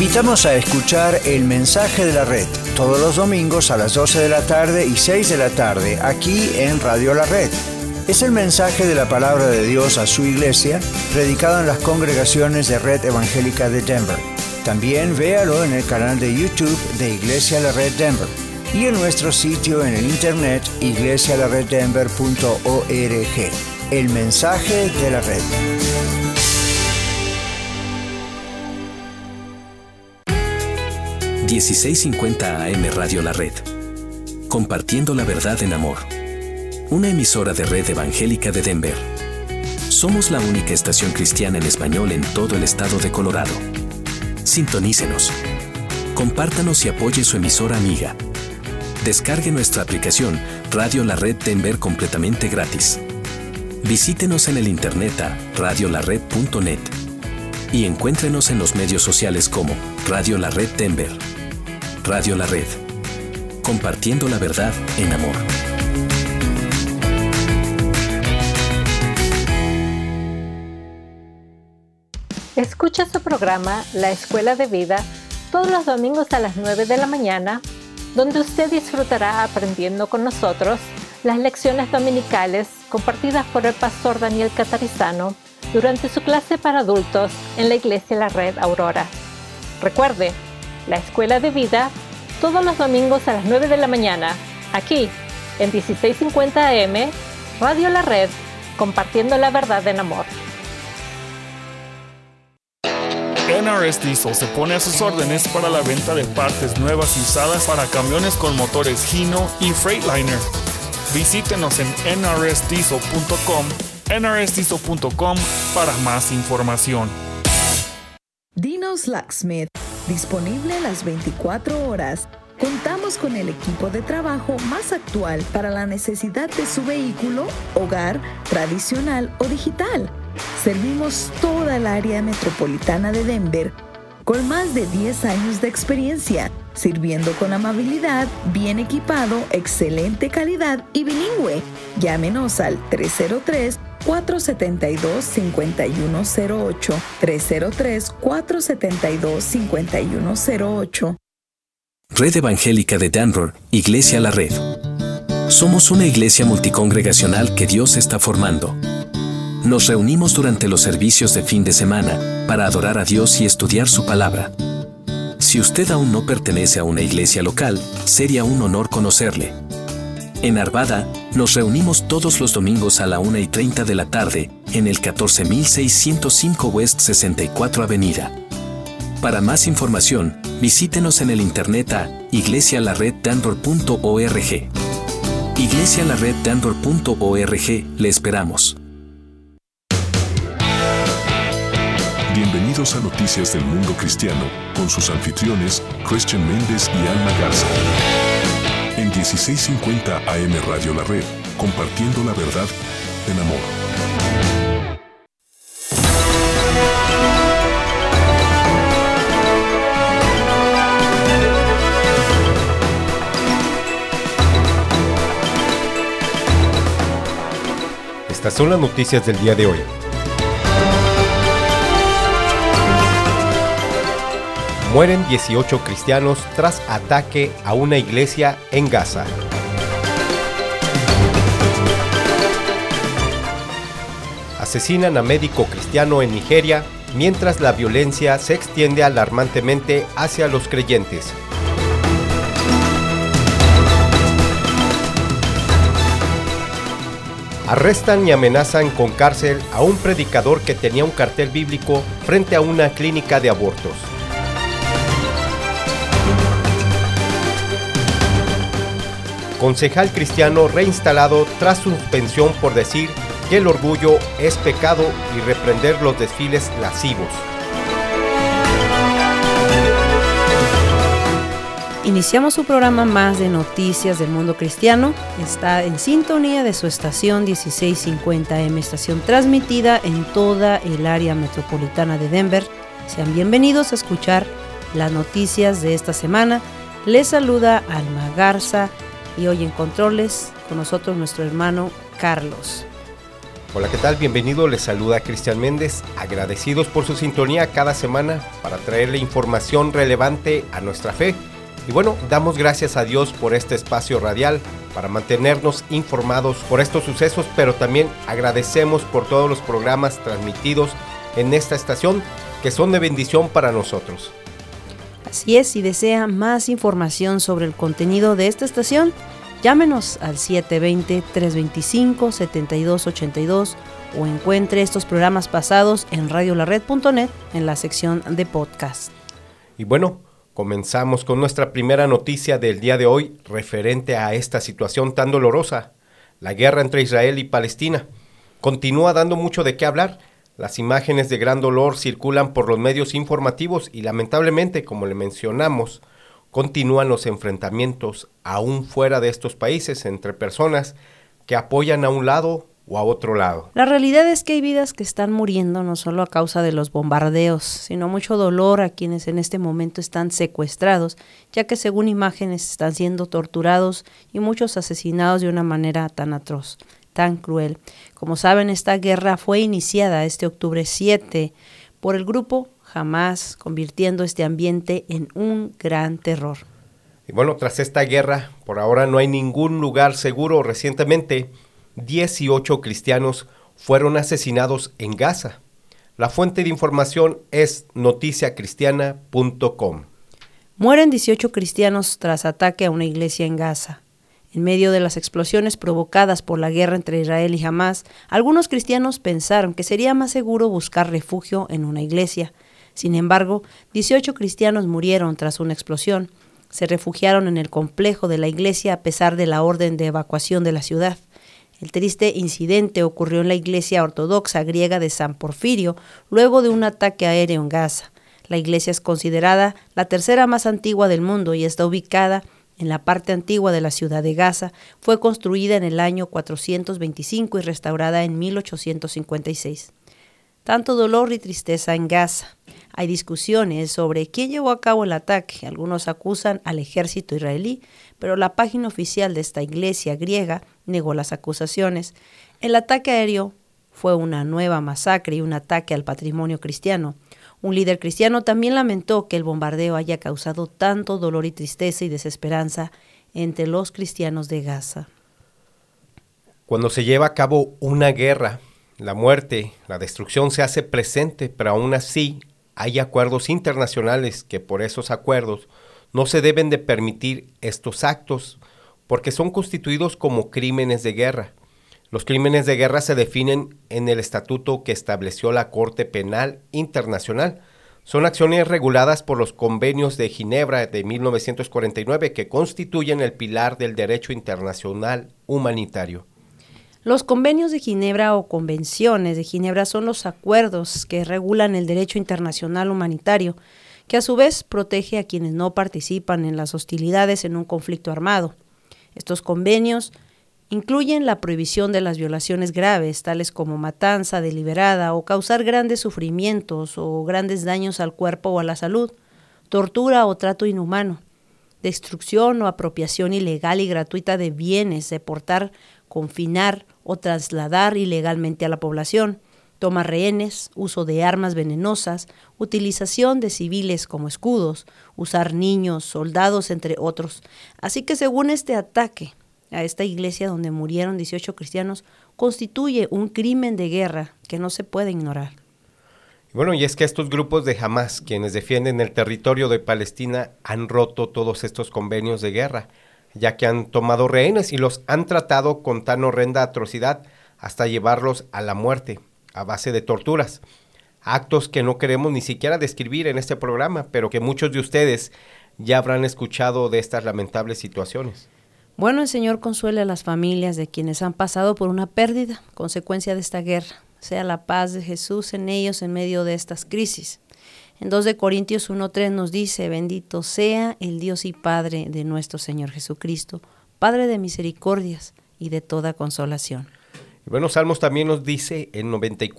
invitamos a escuchar El Mensaje de la Red todos los domingos a las 12 de la tarde y 6 de la tarde aquí en Radio La Red. Es el mensaje de la palabra de Dios a su iglesia, predicado en las congregaciones de Red Evangélica de Denver. También véalo en el canal de YouTube de Iglesia La Red Denver y en nuestro sitio en el internet iglesialareddenver.org. El Mensaje de la Red. ...1650 AM Radio La Red. Compartiendo la verdad en amor. Una emisora de Red Evangélica de Denver. Somos la única estación cristiana en español en todo el estado de Colorado. Sintonícenos. Compártanos y apoye su emisora amiga. Descargue nuestra aplicación Radio La Red Denver completamente gratis. Visítenos en el internet a radiolared.net y encuéntrenos en los medios sociales como Radio La Red Denver. Radio La Red. Compartiendo la verdad en amor. Escucha su programa La Escuela de Vida todos los domingos a las 9 de la mañana, donde usted disfrutará aprendiendo con nosotros las lecciones dominicales compartidas por el pastor Daniel Catarizano durante su clase para adultos en la Iglesia La Red Aurora. Recuerde, La Escuela de Vida todos los domingos a las 9 de la mañana, aquí en 1650 AM, Radio La Red, compartiendo la verdad en amor. NRS Diesel se pone a sus órdenes para la venta de partes nuevas y usadas para camiones con motores Hino y Freightliner. Visítenos en nrsdiesel.com, nrsdiesel.com para más información. Dino's Locksmith, disponible las 24 horas. Contamos con el equipo de trabajo más actual para la necesidad de su vehículo, hogar, tradicional o digital. Servimos toda el área metropolitana de Denver con más de 10 años de experiencia, sirviendo con amabilidad, bien equipado, excelente calidad y bilingüe. Llámenos al 303-472-5108, 303-472-5108. Red Evangélica de Denver, Iglesia La Red. Somos una iglesia multicongregacional que Dios está formando. Nos reunimos durante los servicios de fin de semana para adorar a Dios y estudiar su palabra. Si usted aún no pertenece a una iglesia local, sería un honor conocerle. En Arvada, nos reunimos todos los domingos a la 1:30 de la tarde en el 14605 West 64 Avenida. Para más información, visítenos en el internet a iglesialareddenver.org. iglesialareddenver.org, le esperamos. Bienvenidos a Noticias del Mundo Cristiano, con sus anfitriones, Christian Méndez y Alma Garza. En 1650 AM Radio La Red, compartiendo la verdad en amor. Estas son las noticias del día de hoy. Mueren 18 cristianos tras ataque a una iglesia en Gaza. Asesinan a médico cristiano en Nigeria, mientras la violencia se extiende alarmantemente hacia los creyentes. Arrestan y amenazan con cárcel a un predicador que tenía un cartel bíblico frente a una clínica de abortos. Concejal cristiano reinstalado tras suspensión por decir que el orgullo es pecado y reprender los desfiles lascivos. Iniciamos su programa más de noticias del mundo cristiano. Está en sintonía de su estación 1650 AM, estación transmitida en toda el área metropolitana de Denver. Sean bienvenidos a escuchar las noticias de esta semana. Les saluda Alma Garza y hoy en controles con nosotros nuestro hermano Carlos. Hola, ¿qué tal? Bienvenido, les saluda Cristian Méndez, agradecidos por su sintonía cada semana para traerle información relevante a nuestra fe. Y bueno, damos gracias a Dios por este espacio radial para mantenernos informados por estos sucesos, pero también agradecemos por todos los programas transmitidos en esta estación que son de bendición para nosotros. Así es, si desea más información sobre el contenido de esta estación, llámenos al 720-325-7282 o encuentre estos programas pasados en radiolared.net en la sección de podcast. Y bueno, comenzamos con nuestra primera noticia del día de hoy referente a esta situación tan dolorosa, la guerra entre Israel y Palestina. Continúa dando mucho de qué hablar. Las imágenes de gran dolor circulan por los medios informativos y lamentablemente, como le mencionamos, continúan los enfrentamientos aún fuera de estos países entre personas que apoyan a un lado o a otro lado. La realidad es que hay vidas que están muriendo no solo a causa de los bombardeos, sino mucho dolor a quienes en este momento están secuestrados, ya que según imágenes están siendo torturados y muchos asesinados de una manera tan atroz, tan cruel. Como saben, esta guerra fue iniciada este octubre 7 por el grupo Hamás, convirtiendo este ambiente en un gran terror. Y bueno, tras esta guerra, por ahora no hay ningún lugar seguro. Recientemente, 18 cristianos fueron asesinados en Gaza. La fuente de información es noticiacristiana.com. Mueren 18 cristianos tras ataque a una iglesia en Gaza. En medio de las explosiones provocadas por la guerra entre Israel y Hamás, algunos cristianos pensaron que sería más seguro buscar refugio en una iglesia. Sin embargo, 18 cristianos murieron tras una explosión. Se refugiaron en el complejo de la iglesia a pesar de la orden de evacuación de la ciudad. El triste incidente ocurrió en la iglesia ortodoxa griega de San Porfirio, luego de un ataque aéreo en Gaza. La iglesia es considerada la tercera más antigua del mundo y está ubicada en la parte antigua de la ciudad de Gaza. Fue construida en el año 425 y restaurada en 1856. Tanto dolor y tristeza en Gaza. Hay discusiones sobre quién llevó a cabo el ataque. Algunos acusan al ejército israelí, pero la página oficial de esta iglesia griega negó las acusaciones. El ataque aéreo fue una nueva masacre y un ataque al patrimonio cristiano. Un líder cristiano también lamentó que el bombardeo haya causado tanto dolor y tristeza y desesperanza entre los cristianos de Gaza. Cuando se lleva a cabo una guerra, la muerte, la destrucción se hace presente, pero aún así hay acuerdos internacionales que por esos acuerdos no se deben de permitir estos actos porque son constituidos como crímenes de guerra. Los crímenes de guerra se definen en el estatuto que estableció la Corte Penal Internacional. Son acciones reguladas por los convenios de Ginebra de 1949 que constituyen el pilar del derecho internacional humanitario. Los convenios de Ginebra o convenciones de Ginebra son los acuerdos que regulan el derecho internacional humanitario, que a su vez protege a quienes no participan en las hostilidades en un conflicto armado. Estos convenios incluyen la prohibición de las violaciones graves, tales como matanza deliberada o causar grandes sufrimientos o grandes daños al cuerpo o a la salud, tortura o trato inhumano, destrucción o apropiación ilegal y gratuita de bienes, deportar, confinar o trasladar ilegalmente a la población, toma rehenes, uso de armas venenosas, utilización de civiles como escudos, usar niños, soldados, entre otros. Así que según este ataque a esta iglesia donde murieron 18 cristianos, constituye un crimen de guerra que no se puede ignorar. Bueno, y es que estos grupos de Hamás, quienes defienden el territorio de Palestina, han roto todos estos convenios de guerra, ya que han tomado rehenes y los han tratado con tan horrenda atrocidad hasta llevarlos a la muerte, a base de torturas. Actos que no queremos ni siquiera describir en este programa, pero que muchos de ustedes ya habrán escuchado de estas lamentables situaciones. Bueno, el Señor consuele a las familias de quienes han pasado por una pérdida, consecuencia de esta guerra. Sea la paz de Jesús en ellos en medio de estas crisis. En 2 de Corintios 1:3 nos dice: bendito sea el Dios y Padre de nuestro Señor Jesucristo, Padre de misericordias y de toda consolación. Y bueno, Salmos también nos dice en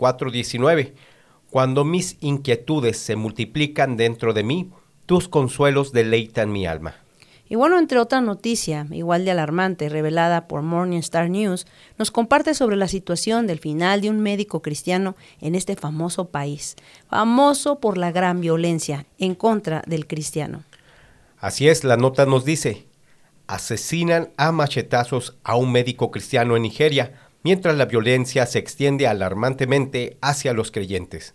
94:19, cuando mis inquietudes se multiplican dentro de mí, tus consuelos deleitan mi alma. Y bueno, entre otra noticia, igual de alarmante, revelada por Morningstar News, nos comparte sobre la situación del final de un médico cristiano en este famoso país, famoso por la gran violencia en contra del cristiano. Así es, la nota nos dice: asesinan a machetazos a un médico cristiano en Nigeria, mientras la violencia se extiende alarmantemente hacia los creyentes.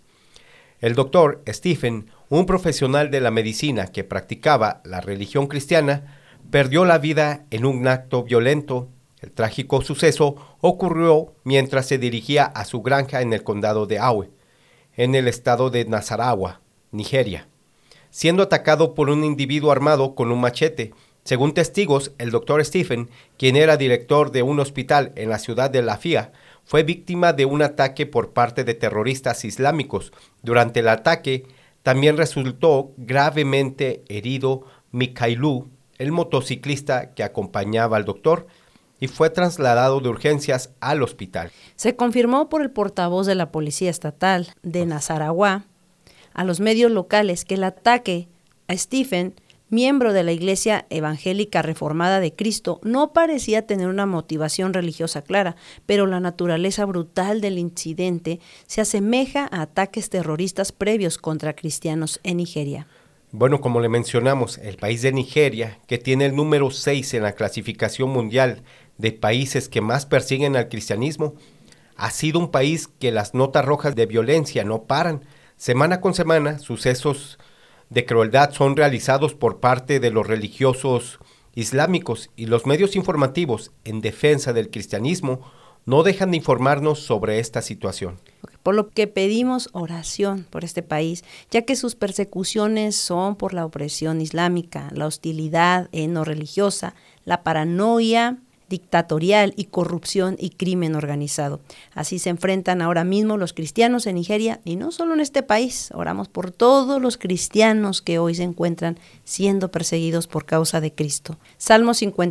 El doctor Stephen, un profesional de la medicina que practicaba la religión cristiana, perdió la vida en un acto violento. El trágico suceso ocurrió mientras se dirigía a su granja en el condado de Awe, en el estado de Nasarawa, Nigeria, siendo atacado por un individuo armado con un machete. Según testigos, el doctor Stephen, quien era director de un hospital en la ciudad de Lafia, fue víctima de un ataque por parte de terroristas islámicos. Durante el ataque, también resultó gravemente herido Mikailu, el motociclista que acompañaba al doctor, y fue trasladado de urgencias al hospital. Se confirmó por el portavoz de la Policía Estatal de Nasarawa a los medios locales que el ataque a Stephen, miembro de la Iglesia Evangélica Reformada de Cristo, no parecía tener una motivación religiosa clara, pero la naturaleza brutal del incidente se asemeja a ataques terroristas previos contra cristianos en Nigeria. Bueno, como le mencionamos, el país de Nigeria, que tiene el número 6 en la clasificación mundial de países que más persiguen al cristianismo, ha sido un país que las notas rojas de violencia no paran. Semana con semana, sucesos de crueldad son realizados por parte de los religiosos islámicos, y los medios informativos en defensa del cristianismo no dejan de informarnos sobre esta situación. Por lo que pedimos oración por este país, ya que sus persecuciones son por la opresión islámica, la hostilidad no religiosa, la paranoia dictatorial y corrupción y crimen organizado. Así se enfrentan ahora mismo los cristianos en Nigeria, y no solo en este país. Oramos por todos los cristianos que hoy se encuentran siendo perseguidos por causa de Cristo. Salmo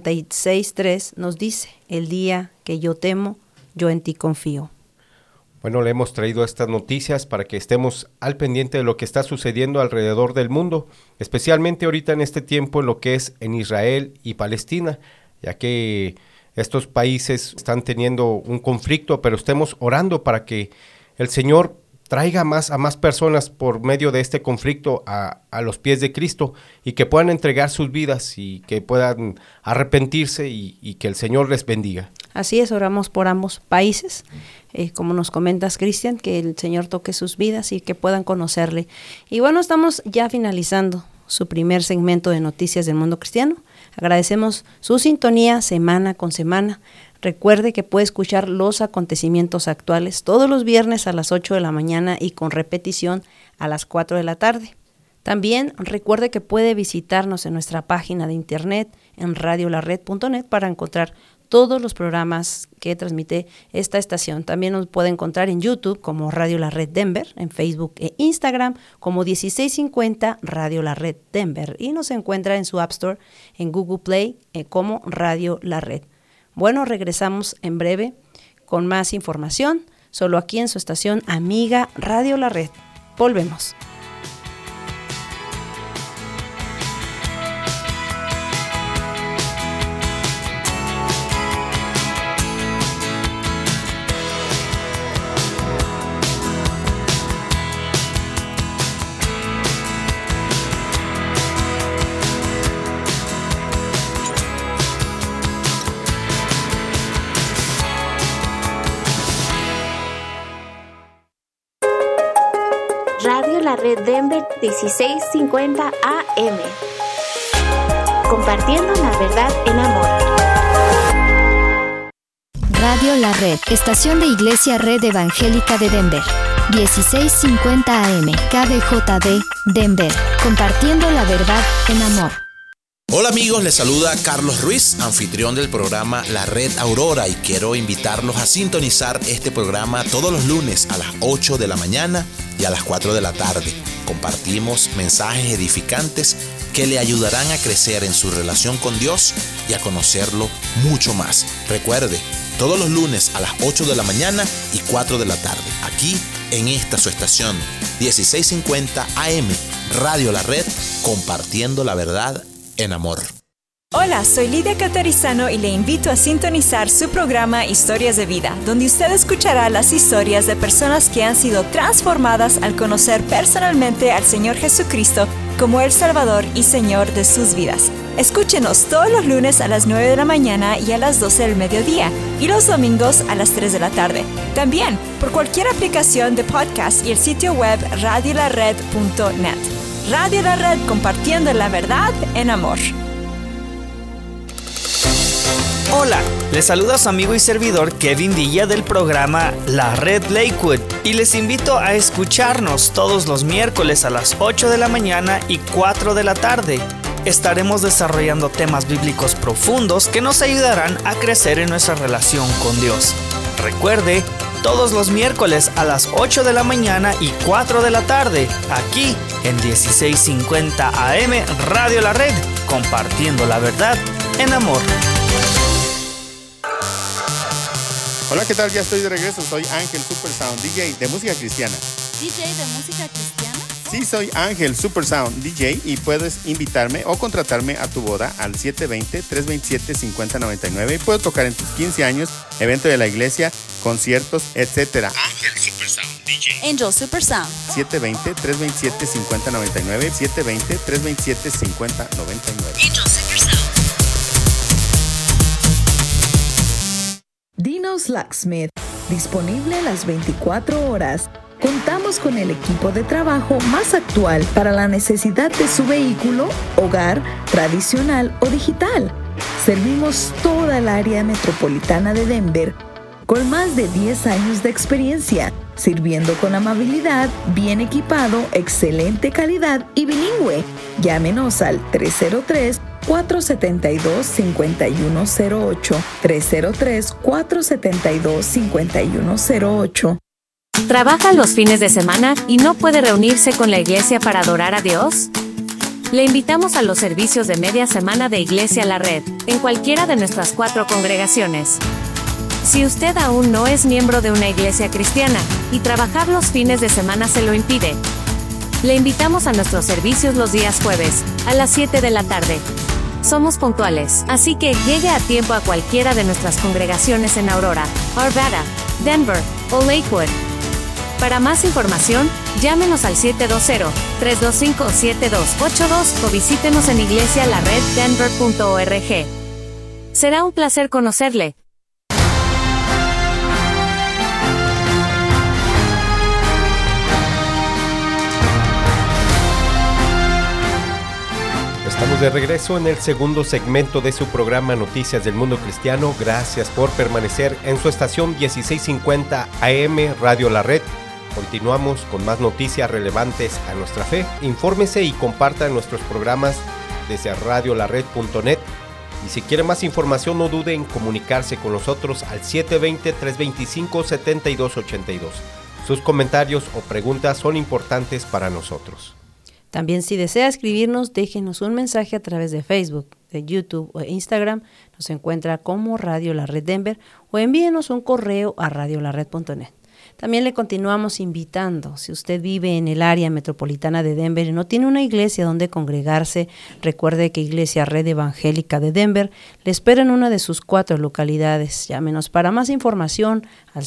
56:3 nos dice: el día que yo temo, yo en ti confío. Bueno, le hemos traído estas noticias para que estemos al pendiente de lo que está sucediendo alrededor del mundo, especialmente ahorita en este tiempo en lo que es en Israel y Palestina, ya que estos países están teniendo un conflicto, pero estemos orando para que el Señor traiga a más personas por medio de este conflicto a los pies de Cristo, y que puedan entregar sus vidas y que puedan arrepentirse y que el Señor les bendiga. Así es, oramos por ambos países, como nos comentas, Cristian, que el Señor toque sus vidas y que puedan conocerle. Y bueno, estamos ya finalizando su primer segmento de Noticias del Mundo Cristiano. Agradecemos su sintonía semana con semana. Recuerde que puede escuchar los acontecimientos actuales todos los viernes a las 8 de la mañana y con repetición a las 4 de la tarde. También recuerde que puede visitarnos en nuestra página de internet en radiolared.net para encontrar todos los programas que transmite esta estación. También nos puede encontrar en YouTube como Radio La Red Denver, en Facebook e Instagram como 1650 Radio La Red Denver, y nos encuentra en su App Store, en Google Play como Radio La Red. Bueno, regresamos en breve con más información, solo aquí en su estación amiga Radio La Red. Volvemos. Radio La Red Denver 1650 AM. Compartiendo la verdad en amor. Radio La Red, estación de Iglesia Red Evangélica de Denver. 1650 AM, KBJD, Denver. Compartiendo la verdad en amor. Hola amigos, les saluda Carlos Ruiz, anfitrión del programa La Red Aurora, y quiero invitarlos a sintonizar este programa todos los lunes a las 8 de la mañana y a las 4 de la tarde. Compartimos mensajes edificantes que le ayudarán a crecer en su relación con Dios y a conocerlo mucho más. Recuerde, todos los lunes a las 8 de la mañana y 4 de la tarde, aquí en esta su estación 1650 AM, Radio La Red, compartiendo la verdad en amor. Hola, soy Lidia Catarizano y le invito a sintonizar su programa Historias de Vida, donde usted escuchará las historias de personas que han sido transformadas al conocer personalmente al Señor Jesucristo como el Salvador y Señor de sus vidas. Escúchenos todos los lunes a las 9 de la mañana y a las 12 del mediodía, y los domingos a las 3 de la tarde. También por cualquier aplicación de podcast y el sitio web radiolared.net. Radio La Red, compartiendo la verdad en amor. Hola, les saluda su amigo y servidor Kevin Villa del programa La Red Lakewood y les invito a escucharnos todos los miércoles a las 8 de la mañana y 4 de la tarde. Estaremos desarrollando temas bíblicos profundos que nos ayudarán a crecer en nuestra relación con Dios. Recuerde, todos los miércoles a las 8 de la mañana y 4 de la tarde, aquí en 1650 AM Radio La Red, compartiendo la verdad en amor. Hola, ¿qué tal? Ya estoy de regreso. Soy Ángel Supersound, DJ de música cristiana. ¿DJ de música cristiana? Sí, soy Ángel Supersound, DJ, y puedes invitarme o contratarme a tu boda al 720-327-5099. Y puedo tocar en tus 15 años, evento de la iglesia, conciertos, etc. Ángel Supersound, DJ. Angel Supersound. 720-327-5099. 720-327-5099. Angel Supersound. Dino's Locksmith, disponible las 24 horas. Contamos con el equipo de trabajo más actual para la necesidad de su vehículo, hogar, tradicional o digital. Servimos toda el área metropolitana de Denver con más de 10 años de experiencia, sirviendo con amabilidad, bien equipado, excelente calidad y bilingüe. Llámenos al 303-472-5108, 303-472-5108. ¿Trabaja los fines de semana y no puede reunirse con la iglesia para adorar a Dios? Le invitamos a los servicios de media semana de Iglesia La Red, en cualquiera de nuestras 4 congregaciones. Si usted aún no es miembro de una iglesia cristiana, y trabajar los fines de semana se lo impide, le invitamos a nuestros servicios los días jueves, a las 7 de la tarde. Somos puntuales, así que llegue a tiempo a cualquiera de nuestras congregaciones en Aurora, Arvada, Denver o Lakewood. Para más información, llámenos al 720-325-7282 o visítenos en iglesialareddenver.org. Será un placer conocerle. Estamos de regreso en el segundo segmento de su programa Noticias del Mundo Cristiano. Gracias por permanecer en su estación 1650 AM Radio La Red. Continuamos con más noticias relevantes a nuestra fe. Infórmese y comparta nuestros programas desde radiolared.net. Y si quiere más información, no dude en comunicarse con nosotros al 720-325-7282. Sus comentarios o preguntas son importantes para nosotros. También, si desea escribirnos, déjenos un mensaje a través de Facebook, de YouTube o Instagram. Nos encuentra como Radio La Red Denver, o envíenos un correo a radiolared.net. También le continuamos invitando, si usted vive en el área metropolitana de Denver y no tiene una iglesia donde congregarse, recuerde que Iglesia Red Evangélica de Denver le espera en una de sus 4 localidades. Llámenos para más información al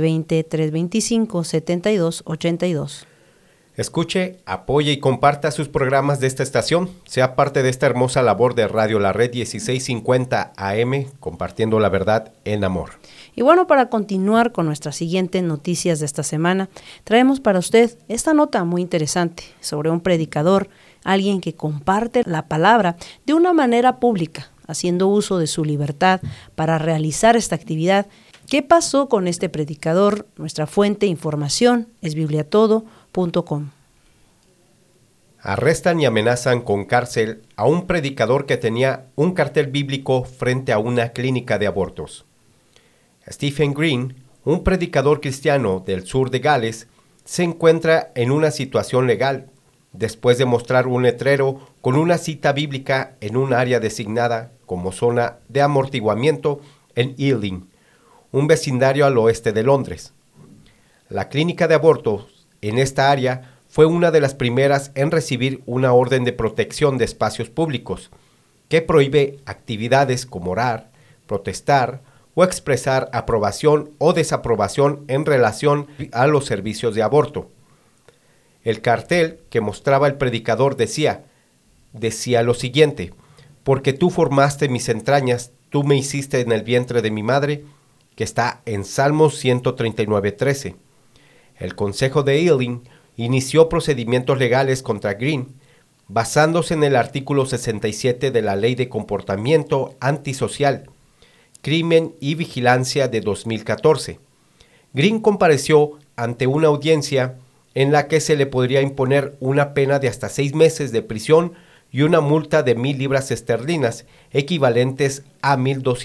720-325-7282. Escuche, apoye y comparta sus programas de esta estación. Sea parte de esta hermosa labor de Radio La Red 1650 AM, compartiendo la verdad en amor. Y bueno, para continuar con nuestras siguientes noticias de esta semana, traemos para usted esta nota muy interesante sobre un predicador, alguien que comparte la palabra de una manera pública, haciendo uso de su libertad para realizar esta actividad. ¿Qué pasó con este predicador? Nuestra fuente de información es bibliatodo.com. Arrestan y amenazan con cárcel a un predicador que tenía un cartel bíblico frente a una clínica de abortos. Stephen Green, un predicador cristiano del sur de Gales, se encuentra en una situación legal después de mostrar un letrero con una cita bíblica en un área designada como zona de amortiguamiento en Ealing, un vecindario al oeste de Londres. La clínica de abortos en esta área fue una de las primeras en recibir una orden de protección de espacios públicos, que prohíbe actividades como orar, protestar o expresar aprobación o desaprobación en relación a los servicios de aborto. El cartel que mostraba el predicador decía lo siguiente: porque tú formaste mis entrañas, tú me hiciste en el vientre de mi madre, que está en Salmos 139:13. El Consejo de Ealing inició procedimientos legales contra Green, basándose en el artículo 67 de la Ley de Comportamiento Antisocial, Crimen y Vigilancia de 2014. Green compareció ante una audiencia en la que se le podría imponer una pena de hasta 6 meses de prisión y una multa de 1,000 libras esterlinas, equivalentes a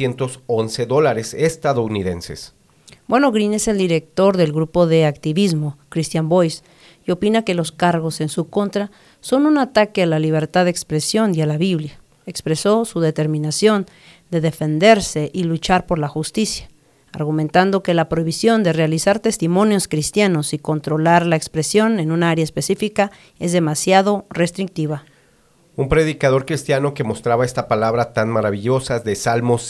$1,211 estadounidenses. Bueno, Green es el director del grupo de activismo Christian Voice y opina que los cargos en su contra son un ataque a la libertad de expresión y a la Biblia. Expresó su determinación de defenderse y luchar por la justicia, argumentando que la prohibición de realizar testimonios cristianos y controlar la expresión en un área específica es demasiado restrictiva. Un predicador cristiano que mostraba esta palabra tan maravillosa de Salmos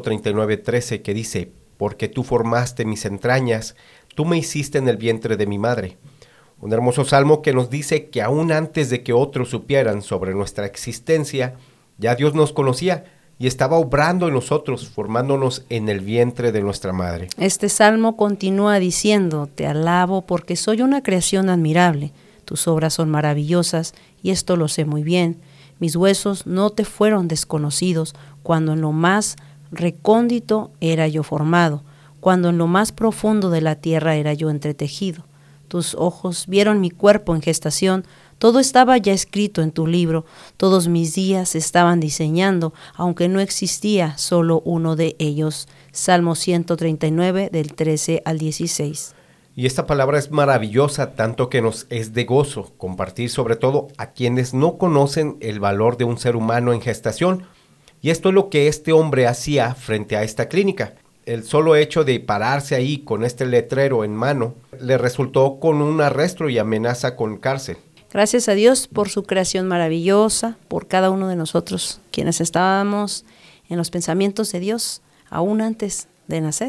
139:13 que dice: porque tú formaste mis entrañas, tú me hiciste en el vientre de mi madre. Un hermoso salmo que nos dice que aún antes de que otros supieran sobre nuestra existencia, ya Dios nos conocía y estaba obrando en nosotros, formándonos en el vientre de nuestra madre. Este salmo continúa diciendo: te alabo porque soy una creación admirable, tus obras son maravillosas y esto lo sé muy bien. Mis huesos no te fueron desconocidos cuando en lo más recóndito era yo formado, cuando en lo más profundo de la tierra era yo entretejido. Tus ojos vieron mi cuerpo en gestación, todo estaba ya escrito en tu libro, todos mis días se estaban diseñando, aunque no existía solo uno de ellos. Salmo 139, del 13 al 16. Y esta palabra es maravillosa, tanto que nos es de gozo compartir, sobre todo a quienes no conocen el valor de un ser humano en gestación. Y esto es lo que este hombre hacía frente a esta clínica. El solo hecho de pararse ahí con este letrero en mano le resultó con un arresto y amenaza con cárcel. Gracias a Dios por su creación maravillosa, por cada uno de nosotros, quienes estábamos en los pensamientos de Dios aún antes de nacer.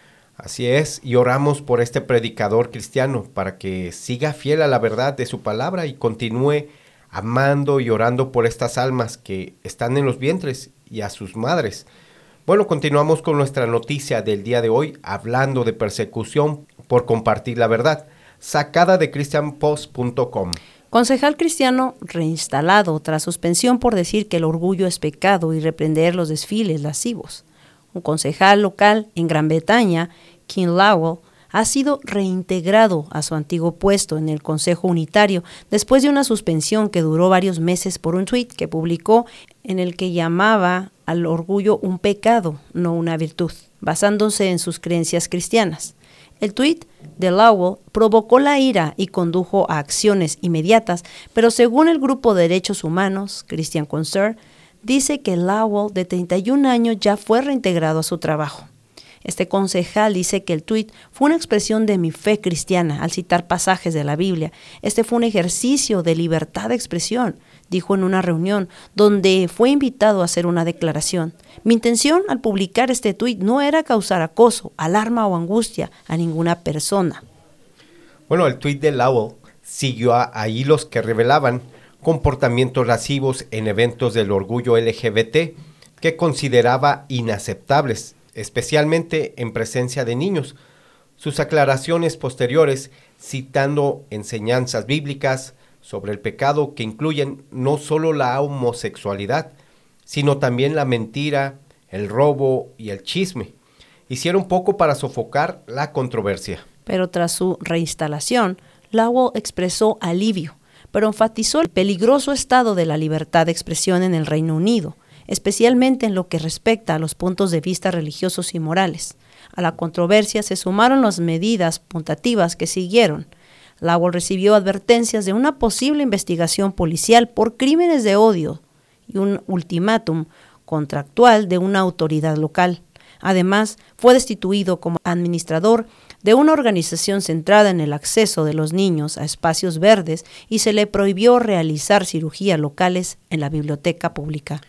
Así es, y oramos por este predicador cristiano para que siga fiel a la verdad de su palabra y continúe amando y orando por estas almas que están en los vientres y a sus madres. Bueno, continuamos con nuestra noticia del día de hoy, hablando de persecución por compartir la verdad, sacada de christianpost.com. Concejal cristiano reinstalado tras suspensión por decir que el orgullo es pecado y reprender los desfiles lascivos. Un concejal local en Gran Bretaña, King Lowell, ha sido reintegrado a su antiguo puesto en el Consejo Unitario después de una suspensión que duró varios meses por un tuit que publicó en el que llamaba al orgullo un pecado, no una virtud, basándose en sus creencias cristianas. El tuit de Lowell provocó la ira y condujo a acciones inmediatas, pero según el grupo de derechos humanos, Christian Concern, dice que Lowell, de 31 años, ya fue reintegrado a su trabajo. Este concejal dice que el tuit fue una expresión de mi fe cristiana al citar pasajes de la Biblia. Este fue un ejercicio de libertad de expresión, dijo en una reunión donde fue invitado a hacer una declaración. Mi intención al publicar este tuit no era causar acoso, alarma o angustia a ninguna persona. Bueno, el tuit de Lowell siguió a hilos que revelaban comportamientos lascivos en eventos del orgullo LGBT que consideraba inaceptables, especialmente en presencia de niños. Sus aclaraciones posteriores, citando enseñanzas bíblicas sobre el pecado que incluyen no solo la homosexualidad, sino también la mentira, el robo y el chisme, hicieron poco para sofocar la controversia. Pero tras su reinstalación, Lowell expresó alivio, pero enfatizó el peligroso estado de la libertad de expresión en el Reino Unido, especialmente en lo que respecta a los puntos de vista religiosos y morales. A la controversia se sumaron las medidas putativas que siguieron. Lowell recibió advertencias de una posible investigación policial por crímenes de odio y un ultimátum contractual de una autoridad local. Además, fue destituido como administrador de una organización centrada en el acceso de los niños a espacios verdes y se le prohibió realizar cirugías locales en la biblioteca pública.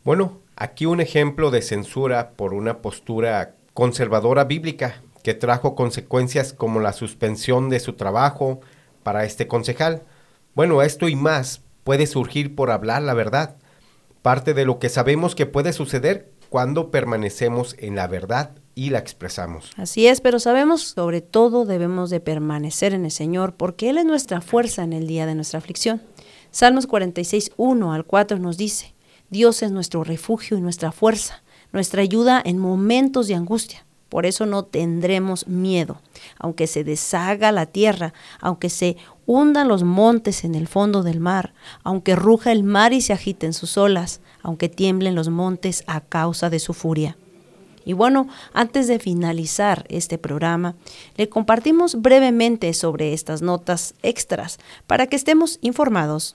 Bueno, aquí un ejemplo de censura por una postura conservadora bíblica que trajo consecuencias como la suspensión de su trabajo para este concejal. Bueno, esto y más puede surgir por hablar la verdad, parte de lo que sabemos que puede suceder cuando permanecemos en la verdad y la expresamos. Así es, pero sabemos sobre todo debemos de permanecer en el Señor porque Él es nuestra fuerza en el día de nuestra aflicción. Salmos 46, 1 al 4 nos dice: Dios es nuestro refugio y nuestra fuerza, nuestra ayuda en momentos de angustia. Por eso no tendremos miedo, aunque se deshaga la tierra, aunque se hundan los montes en el fondo del mar, aunque ruja el mar y se agiten sus olas, aunque tiemblen los montes a causa de su furia. Y bueno, antes de finalizar este programa, le compartimos brevemente sobre estas notas extras para que estemos informados.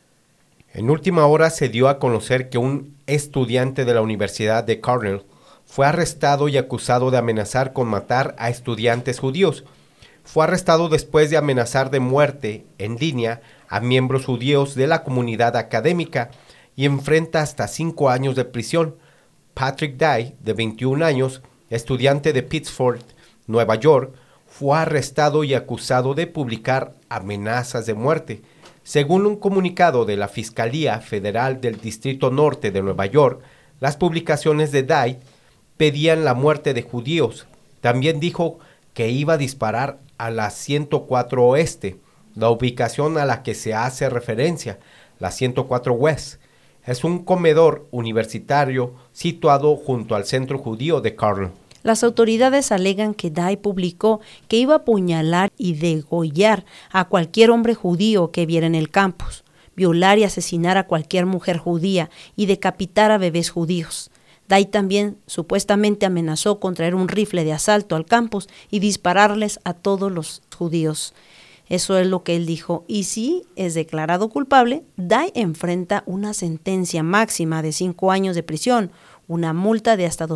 En última hora se dio a conocer que un estudiante de la Universidad de Cornell fue arrestado y acusado de amenazar con matar a estudiantes judíos. Fue arrestado después de amenazar de muerte en línea a miembros judíos de la comunidad académica y enfrenta hasta 5 años de prisión. Patrick Dye, de 21 años, estudiante de Pittsford, Nueva York, fue arrestado y acusado de publicar amenazas de muerte. Según un comunicado de la Fiscalía Federal del Distrito Norte de Nueva York, las publicaciones de Dye pedían la muerte de judíos. También dijo que iba a disparar a la 104 Oeste, la ubicación a la que se hace referencia, la 104 West. Es un comedor universitario situado junto al centro judío de Cornell. Las autoridades alegan que Dye publicó que iba a apuñalar y degollar a cualquier hombre judío que viera en el campus, violar y asesinar a cualquier mujer judía y decapitar a bebés judíos. Dye también supuestamente amenazó con traer un rifle de asalto al campus y dispararles a todos los judíos. Eso es lo que él dijo. Y si es declarado culpable, Dye enfrenta una sentencia máxima de 5 años de prisión, una multa de hasta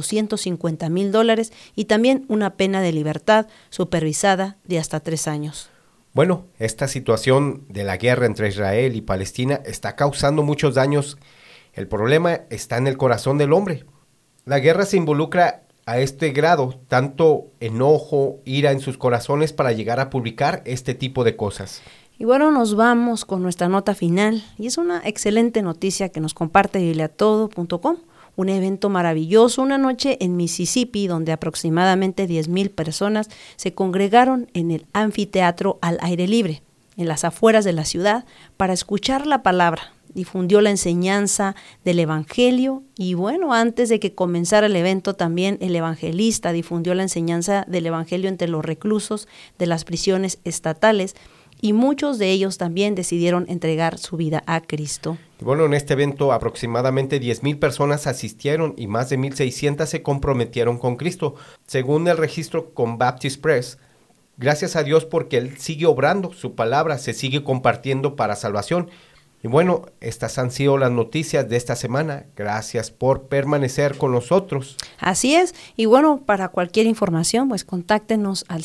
$250,000 y también una pena de libertad supervisada de hasta 3 años. Bueno, esta situación de la guerra entre Israel y Palestina está causando muchos daños. El problema está en el corazón del hombre. La guerra se involucra a este grado, tanto enojo, ira en sus corazones para llegar a publicar este tipo de cosas. Y bueno, nos vamos con nuestra nota final y es una excelente noticia que nos comparte bibliatodo.com. Un evento maravilloso, una noche en Mississippi donde aproximadamente 10,000 personas se congregaron en el anfiteatro al aire libre, en las afueras de la ciudad, para escuchar la palabra. Difundió la enseñanza del Evangelio y bueno, antes de que comenzara el evento también el evangelista difundió la enseñanza del Evangelio entre los reclusos de las prisiones estatales y muchos de ellos también decidieron entregar su vida a Cristo. Bueno, en este evento aproximadamente 10,000 personas asistieron y más de 1,600 se comprometieron con Cristo, según el registro con Baptist Press. Gracias a Dios porque Él sigue obrando, su palabra se sigue compartiendo para salvación. Y bueno, estas han sido las noticias de esta semana. Gracias por permanecer con nosotros. Así es. Y bueno, para cualquier información, pues contáctenos al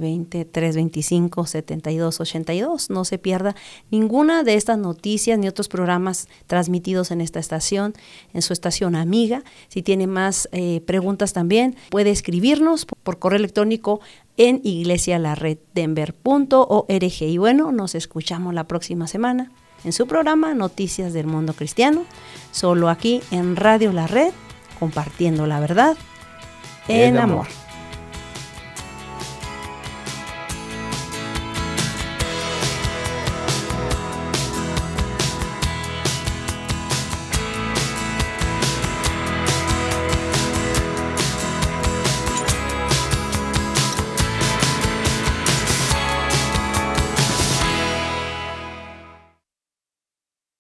720-325-7282. No se pierda ninguna de estas noticias ni otros programas transmitidos en esta estación, en su estación amiga. Si tiene más preguntas también, puede escribirnos por correo electrónico en iglesialareddenver.org. Y bueno, nos escuchamos la próxima semana en su programa Noticias del Mundo Cristiano, solo aquí en Radio La Red, compartiendo la verdad en amor.